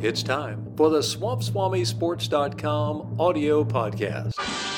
It's time for the SwampSwamiSports.com audio podcast.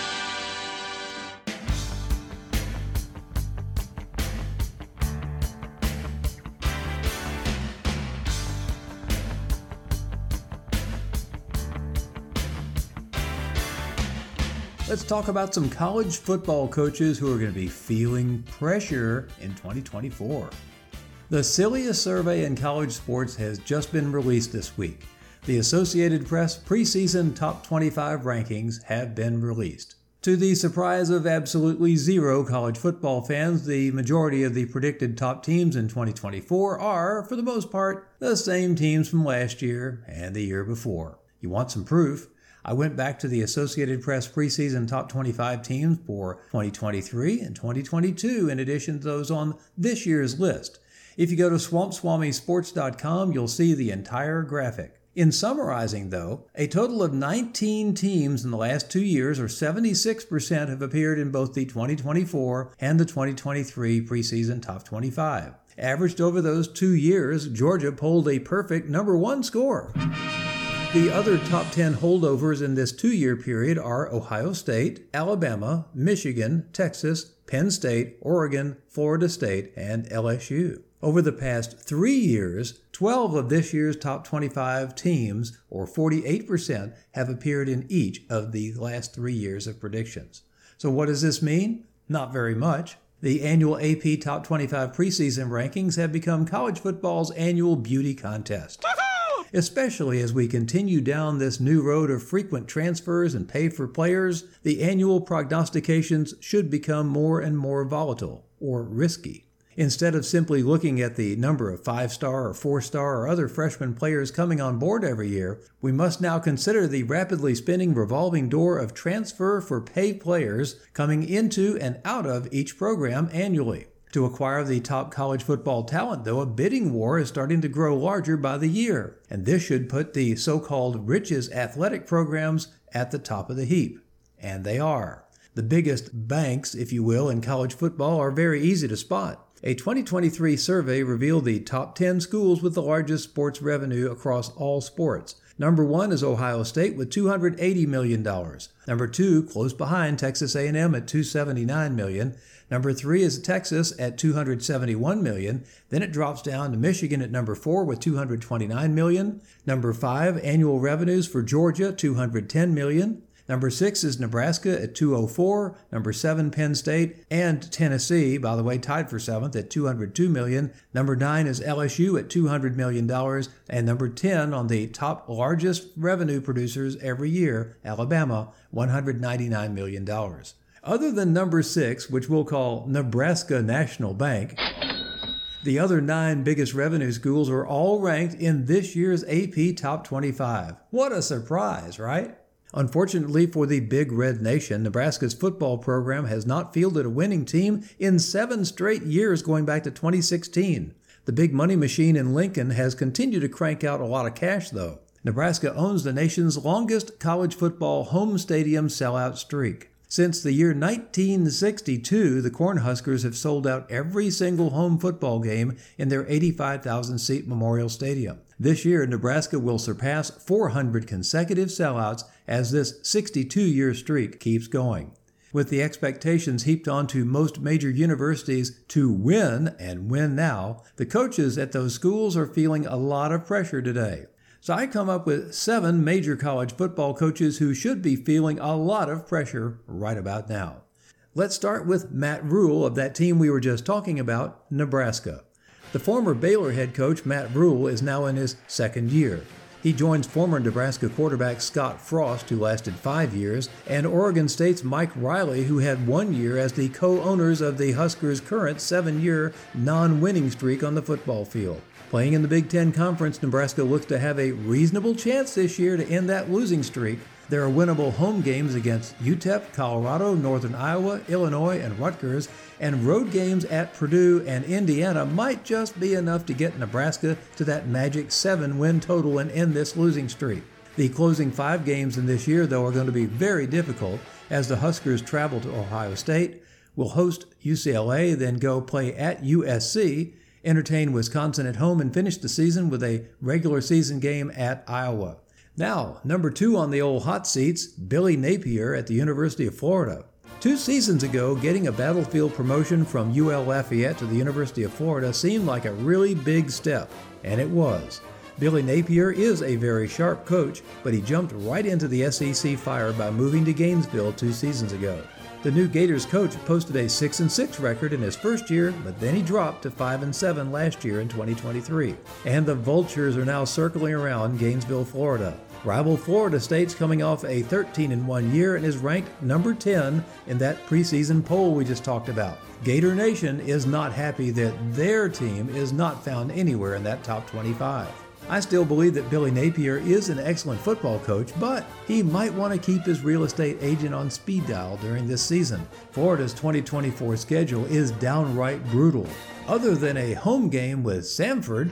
Let's talk about some college football coaches who are going to be feeling pressure in 2024. The silliest survey in college sports has just been released this week. The Associated Press preseason top 25 rankings have been released. To the surprise of absolutely zero college football fans, the majority of the predicted top teams in 2024 are, for the most part, the same teams from last year and the year before. You want some proof? I went back to the Associated Press preseason top 25 teams for 2023 and 2022 in addition to those on this year's list. If you go to SwampSwamiSports.com, you'll see the entire graphic. In summarizing, though, a total of 19 teams in the last 2 years, or 76%, have appeared in both the 2024 and the 2023 preseason top 25. Averaged over those 2 years, Georgia pulled a perfect number 1 score. The other top 10 holdovers in this 2-year period are Ohio State, Alabama, Michigan, Texas, Penn State, Oregon, Florida State, and LSU. Over the past 3 years, 12 of this year's top 25 teams, or 48%, have appeared in each of the last 3 years of predictions. So what does this mean? Not very much. The annual AP Top 25 preseason rankings have become college football's annual beauty contest. Especially as we continue down this new road of frequent transfers and pay for players, the annual prognostications should become more and more volatile, or risky. Instead of simply looking at the number of 5-star or 4-star or other freshman players coming on board every year, we must now consider the rapidly spinning revolving door of transfer for pay players coming into and out of each program annually. To acquire the top college football talent, though, a bidding war is starting to grow larger by the year, and this should put the so-called richest athletic programs at the top of the heap. And they are. The biggest banks, if you will, in college football are very easy to spot. A 2023 survey revealed the top 10 schools with the largest sports revenue across all sports. Number 1 is Ohio State with $280 million. Number 2, close behind, Texas A&M at $279 million. Number 3 is Texas at $271 million. Then it drops down to Michigan at number 4 with $229 million. Number 5, annual revenues for Georgia, $210 million. Number 6 is Nebraska at $204, number 7 Penn State, and Tennessee, by the way, tied for 7th at $202 million. Number 9 is LSU at $200 million, and number 10 on the top largest revenue producers every year, Alabama, $199 million. Other than number 6, which we'll call Nebraska National Bank, the other 9 biggest revenue schools are all ranked in this year's AP Top 25. What a surprise, right? Unfortunately for the Big Red Nation, Nebraska's football program has not fielded a winning team in 7 straight years going back to 2016. The big money machine in Lincoln has continued to crank out a lot of cash, though. Nebraska owns the nation's longest college football home stadium sellout streak. Since the year 1962, the Cornhuskers have sold out every single home football game in their 85,000-seat Memorial Stadium. This year, Nebraska will surpass 400 consecutive sellouts as this 62-year streak keeps going. With the expectations heaped onto most major universities to win, and win now, the coaches at those schools are feeling a lot of pressure today. So I come up with 7 major college football coaches who should be feeling a lot of pressure right about now. Let's start with Matt Rhule of that team we were just talking about, Nebraska. The former Baylor head coach, Matt Rhule, is now in his 2nd year. He joins former Nebraska quarterback Scott Frost, who lasted 5 years, and Oregon State's Mike Riley, who had 1 year as the co-owners of the Huskers' current 7-year non-winning streak on the football field. Playing in the Big Ten Conference, Nebraska looks to have a reasonable chance this year to end that losing streak. There are winnable home games against UTEP, Colorado, Northern Iowa, Illinois, and Rutgers, and road games at Purdue and Indiana might just be enough to get Nebraska to that magic 7-win total and end this losing streak. The closing 5 games in this year, though, are going to be very difficult as the Huskers travel to Ohio State, will host UCLA, then go play at USC, entertained Wisconsin at home, and finished the season with a regular season game at Iowa. Now, number 2 on the old hot seats, Billy Napier at the University of Florida. 2 seasons ago, getting a battlefield promotion from UL Lafayette to the University of Florida seemed like a really big step, and it was. Billy Napier is a very sharp coach, but he jumped right into the SEC fire by moving to Gainesville 2 seasons ago. The new Gators coach posted a 6-6 record in his first year, but then he dropped to 5-7 last year in 2023. And the Vultures are now circling around Gainesville, Florida. Rival Florida State's coming off a 13-1 year and is ranked number 10 in that preseason poll we just talked about. Gator Nation is not happy that their team is not found anywhere in that top 25. I still believe that Billy Napier is an excellent football coach, but he might want to keep his real estate agent on speed dial during this season. Florida's 2024 schedule is downright brutal. Other than a home game with Samford.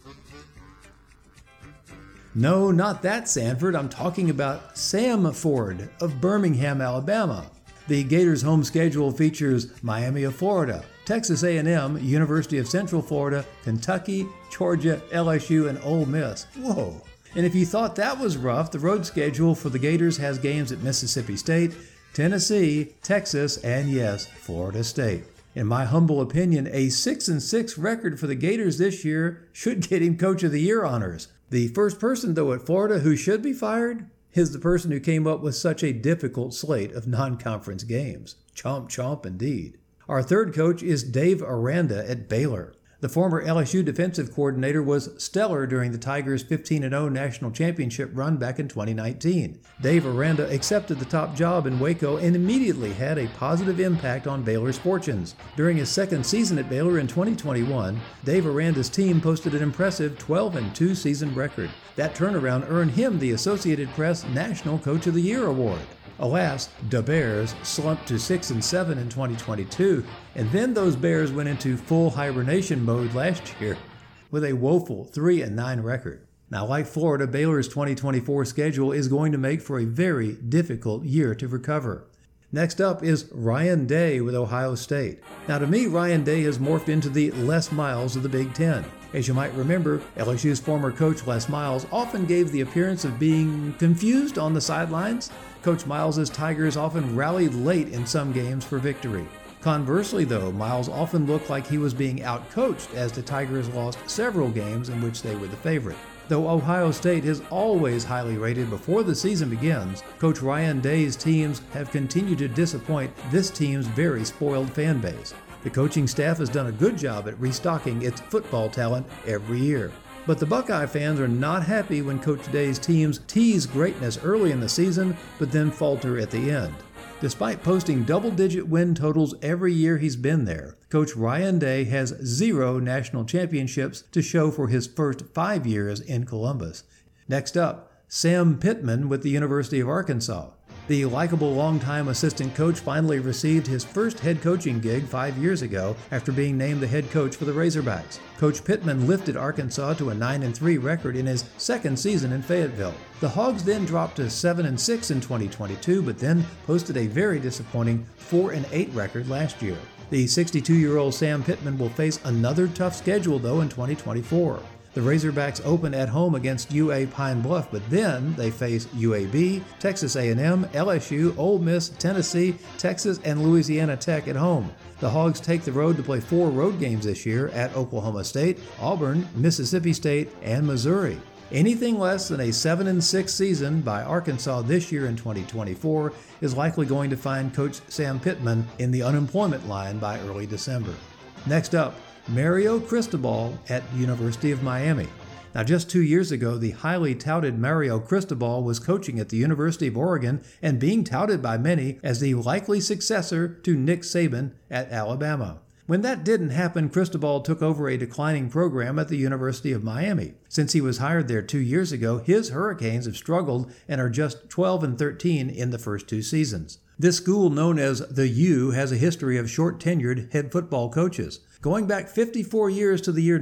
No, not that Samford. I'm talking about Samford of Birmingham, Alabama. The Gators' home schedule features Miami of Florida, Texas A&M, University of Central Florida, Kentucky, Georgia, LSU, and Ole Miss. Whoa! And if you thought that was rough, the road schedule for the Gators has games at Mississippi State, Tennessee, Texas, and yes, Florida State. In my humble opinion, a 6-6 record for the Gators this year should get him Coach of the Year honors. The first person, though, at Florida who should be fired is the person who came up with such a difficult slate of non-conference games. Chomp, chomp, indeed. Our third coach is Dave Aranda at Baylor. The former LSU defensive coordinator was stellar during the Tigers' 15-0 national championship run back in 2019. Dave Aranda accepted the top job in Waco and immediately had a positive impact on Baylor's fortunes. During his second season at Baylor in 2021, Dave Aranda's team posted an impressive 12-2 season record. That turnaround earned him the Associated Press National Coach of the Year award. Alas, the Bears slumped to 6-7 in 2022, and then those Bears went into full hibernation mode last year with a woeful 3-9 record. Now, like Florida, Baylor's 2024 schedule is going to make for a very difficult year to recover. Next up is Ryan Day with Ohio State. Now, to me, Ryan Day has morphed into the Les Miles of the Big Ten. As you might remember, LSU's former coach Les Miles often gave the appearance of being confused on the sidelines. Coach Miles' Tigers often rallied late in some games for victory. Conversely, though, Miles often looked like he was being outcoached as the Tigers lost several games in which they were the favorite. Though Ohio State is always highly rated before the season begins, Coach Ryan Day's teams have continued to disappoint this team's very spoiled fan base. The coaching staff has done a good job at restocking its football talent every year. But the Buckeye fans are not happy when Coach Day's teams tease greatness early in the season, but then falter at the end. Despite posting double-digit win totals every year he's been there, Coach Ryan Day has 0 national championships to show for his first 5 years in Columbus. Next up, Sam Pittman with the University of Arkansas. The likable longtime assistant coach finally received his first head coaching gig 5 years ago after being named the head coach for the Razorbacks. Coach Pittman lifted Arkansas to a 9-3 record in his second season in Fayetteville. The Hogs then dropped to 7-6 in 2022, but then posted a very disappointing 4-8 record last year. The 62-year-old Sam Pittman will face another tough schedule, though, in 2024. The Razorbacks open at home against UA Pine Bluff, but then they face UAB, Texas A&M, LSU, Ole Miss, Tennessee, Texas, and Louisiana Tech at home. The Hogs take the road to play 4 road games this year at Oklahoma State, Auburn, Mississippi State, and Missouri. Anything less than a 7-6 season by Arkansas this year in 2024 is likely going to find Coach Sam Pittman in the unemployment line by early December. Next up, Mario Cristobal at University of Miami. Now, just 2 years ago, the highly touted Mario Cristobal was coaching at the University of Oregon and being touted by many as the likely successor to Nick Saban at Alabama. When that didn't happen, Cristobal took over a declining program at the University of Miami. Since he was hired there 2 years ago, his Hurricanes have struggled and are just 12-13 in the first 2 seasons. This school, known as the U, has a history of short-tenured head football coaches. Going back 54 years to the year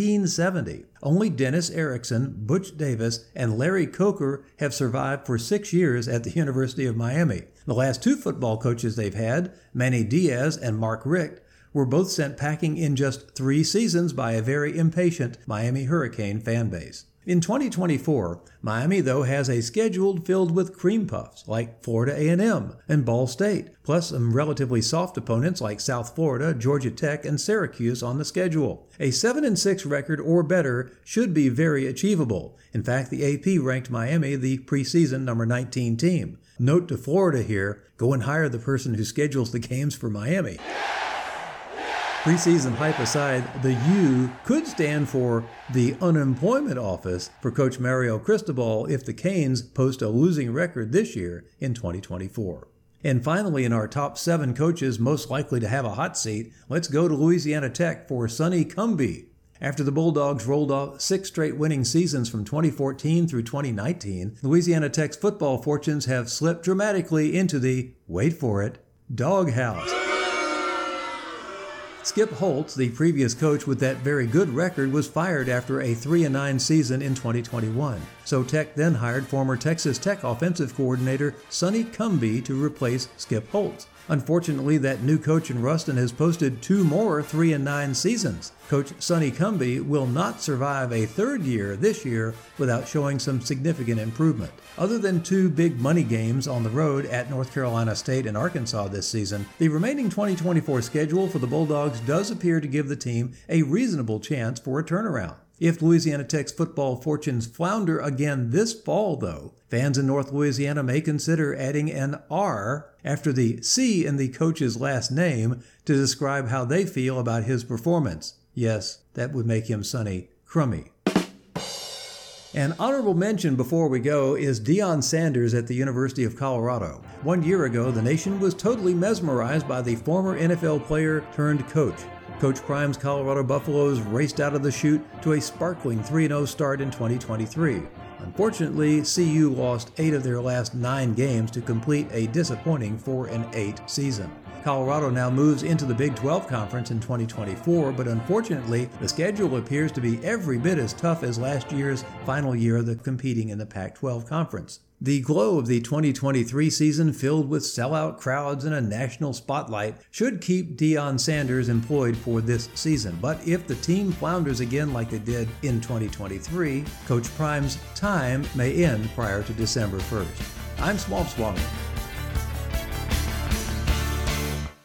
1970, only Dennis Erickson, Butch Davis, and Larry Coker have survived for 6 years at the University of Miami. The last 2 football coaches they've had, Manny Diaz and Mark Richt, were both sent packing in just 3 seasons by a very impatient Miami Hurricane fan base. In 2024, Miami, though, has a schedule filled with cream puffs like Florida A&M and Ball State, plus some relatively soft opponents like South Florida, Georgia Tech, and Syracuse on the schedule. A 7-6 record or better should be very achievable. In fact, the AP ranked Miami the preseason number 19 team. Note to Florida here, go and hire the person who schedules the games for Miami. Preseason hype aside, the U could stand for the unemployment office for Coach Mario Cristobal if the Canes post a losing record this year in 2024. And finally, in our top 7 coaches most likely to have a hot seat, let's go to Louisiana Tech for Sonny Cumbie. After the Bulldogs rolled off 6 straight winning seasons from 2014 through 2019, Louisiana Tech's football fortunes have slipped dramatically into the, wait for it, doghouse. Skip Holtz, the previous coach with that very good record, was fired after a 3-9 season in 2021. So Tech then hired former Texas Tech offensive coordinator Sonny Cumbie to replace Skip Holtz. Unfortunately, that new coach in Ruston has posted 2 more 3-9 seasons. Coach Sonny Cumbie will not survive a 3rd year this year without showing some significant improvement. Other than 2 big money games on the road at North Carolina State and Arkansas this season, the remaining 2024 schedule for the Bulldogs does appear to give the team a reasonable chance for a turnaround. If Louisiana Tech's football fortunes flounder again this fall, though, fans in North Louisiana may consider adding an R after the C in the coach's last name to describe how they feel about his performance. Yes, that would make him Sonny Crummy. An honorable mention before we go is Deion Sanders at the University of Colorado. 1 year ago, the nation was totally mesmerized by the former NFL player turned coach. Coach Prime's Colorado Buffaloes raced out of the chute to a sparkling 3-0 start in 2023. Unfortunately, CU lost 8 of their last 9 games to complete a disappointing 4-8 season. Colorado now moves into the Big 12 Conference in 2024, but unfortunately, the schedule appears to be every bit as tough as last year's final year of competing in the Pac-12 Conference. The glow of the 2023 season, filled with sellout crowds and a national spotlight, should keep Deion Sanders employed for this season. But if the team flounders again like it did in 2023, Coach Prime's time may end prior to December 1st. I'm Swamp Swami.